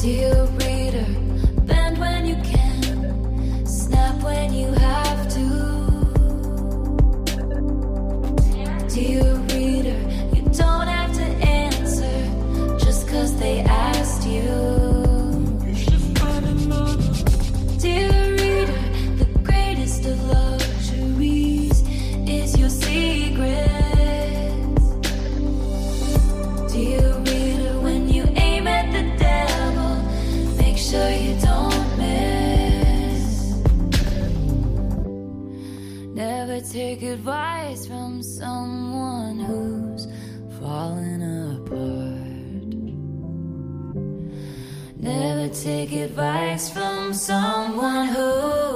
Dear reader, bend when you can, snap when you have to. Dear reader, you don't have to answer just 'cause they asked you. Dear reader, the greatest of luxuries is your secrets. Dear reader, when you aim at the devil, make sure you don't miss. Never take advice from someone who's falling apart. Never take advice from someone who